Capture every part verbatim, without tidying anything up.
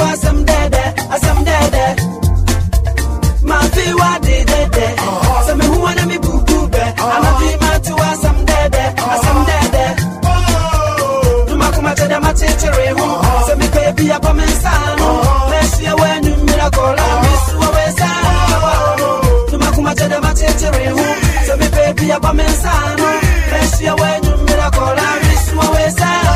asam dede, asam dede. My feel what did it. So me who wanna me boo boo be. I'm a dreamer to asam dede, asam dede. To my kuma to the matchere who. So me baby up on me son. Bless you when you miracle. I miss you always. To my kuma to the matchere who. So me baby up on me son. Bless you when you miracle. I miss you always.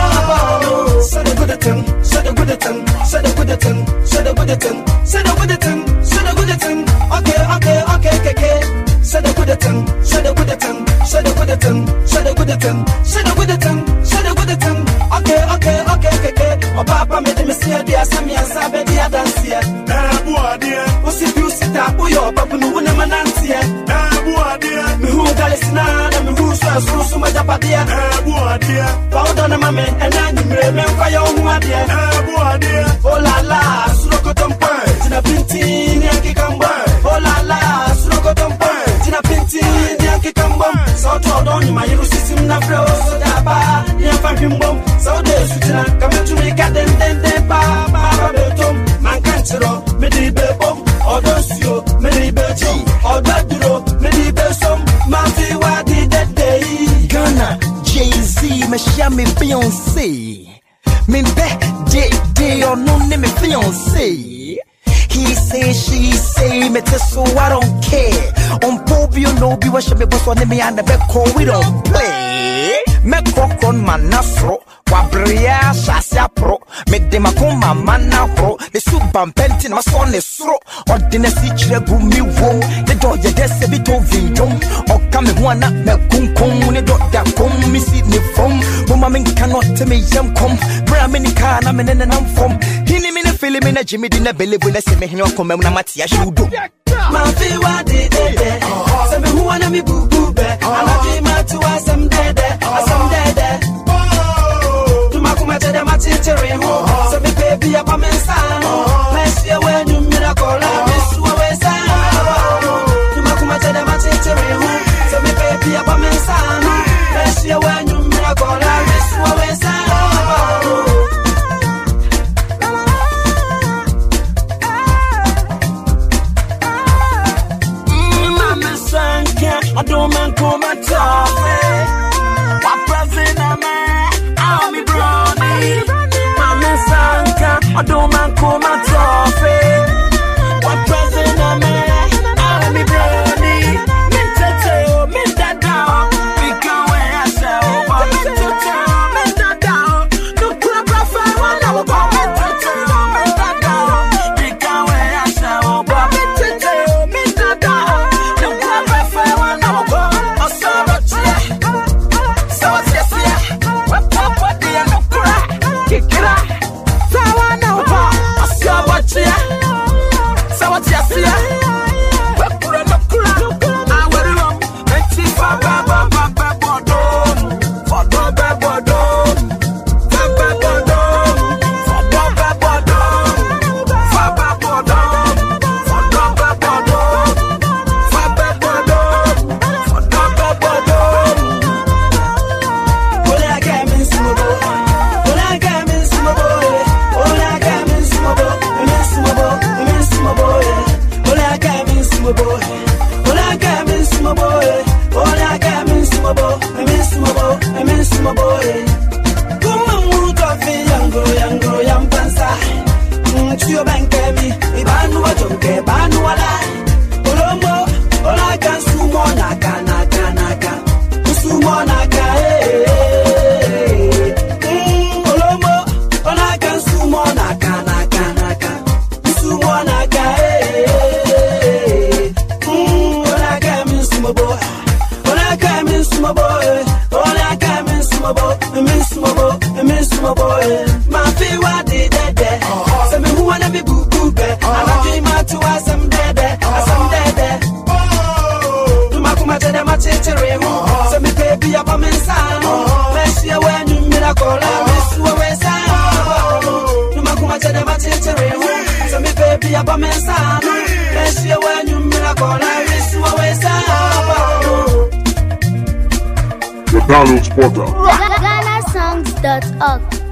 So the good thing, so the good thing, so the good thing, so the good thing, so the good thing, so the good thing. Okay, okay, okay, okay, okay. So the good thing, so the good thing, so the good thing, so the good thing, so the good thing, so the good thing. Okay, okay, okay, okay, okay. Oh, Papa made me see the Asami and Sabe the dance here. Ah, boy, dear. What's if you sit up? Oh, your Papa no one man here. Ah, boy, dear. Me who Galesina, me who so so much up there. Ah, boy, dear. Found on a mammy and I remember fire on one dear. Ah, boy, dear. Oh la la, Surokotom Pie, Tina Pinti, Yankee Kamba. Oh la la, Surokotom Pie, Tina Pinti, Yankee Kamba. So told on my system na flow, so that ba, Yampim bomb. So there's Sutina, come to me, cat and then they ba, ba, betom, man can't roll, medi bebom, or those you, medi betom, or that duro, medi besom, man, what did that day? Ghana, Jay-Z, Michelle, Beyonce. Me be J J or no name me fiancé. He say, she say, me tell so I don't care. On Pobio no be what she be boss on me and the back call we don't play. Me cock on my nasro, wabria shasia pro. Me de makoma mana pro. The subam pentin my son is sro. Or dinner sich regu me wom. The door ya desi bito vinjom. Or come one up me kum kum. Ne dot da kum me see ne from. Mama min cannot tell me yam come. Bra mini car na me nene nam from. Hini mini feeling me na Jimmy dina belly will let me hino come na matia shudo. My feel what did it. Some who wanna me boo boo be. I'm a dreamer to asam dede, asam dede. To my kuma to the matchere who. So me baby up on me son. Bless you when you miracle. I miss you always. To my kuma to the matchere who. So me baby up on me son. Bless you when you miracle. I miss you always. I don't man come and talk me. What present a man? I'll be brownie. Mama Sanka. I don't man come and talk me. What present a man? I'll be brownie. Me tete, me dada. Because when I say, but me tete, me dada. No club profile, one hour, but me tete, me dada. Because when I say, but me tete, me dada. No club profile, one hour. Download Spotter. Ghana songs dot org